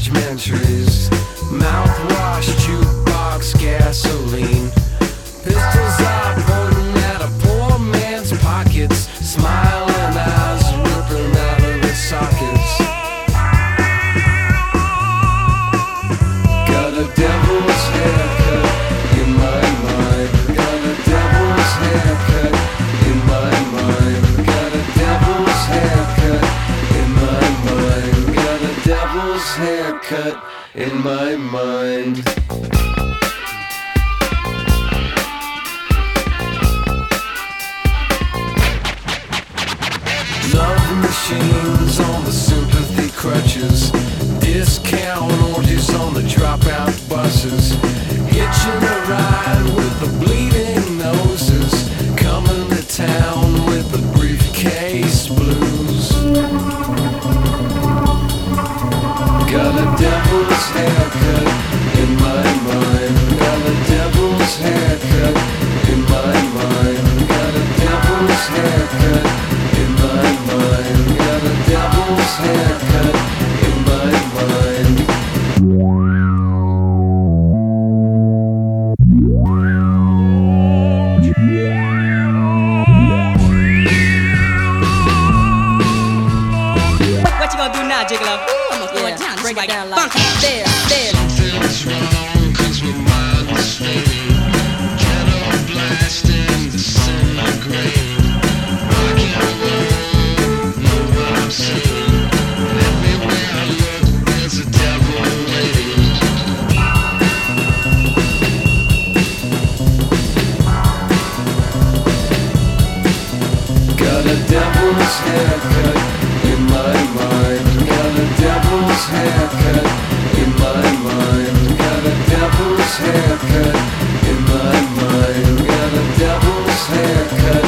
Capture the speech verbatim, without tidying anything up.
judgmentaries, mouthwash, jukebox, gasoline. Pistols are pointing at a poor man's pockets, smiling eyes ripping out of his sockets. Got a devil's haircut in my mind. Got a devil's haircut in my mind. Got a devil's haircut in my mind. Got a devil's haircut in my mind. Love machines on the sympathy crutches, discount orgies on the dropout buses, hitching a ride with the bleeding noses, coming to town with the briefcase blues. Got a devil's haircut in my mind. Got a devil's haircut in my mind. Got a devil's haircut in my mind. Got a devil's haircut in my mind. What you gonna do now, Jiggler? I'm gonna throw it down, break it down like there, there. Something's wrong, cause my mind is fading. Ghetto blasting, disintegrating. Rock and roll, know what I'm saying. Everywhere I look, there's a devil waiting. Got a devil's haircut in my mind. Got a devil's haircut in my mind. Got a devil's haircut in my mind. Got a devil's haircut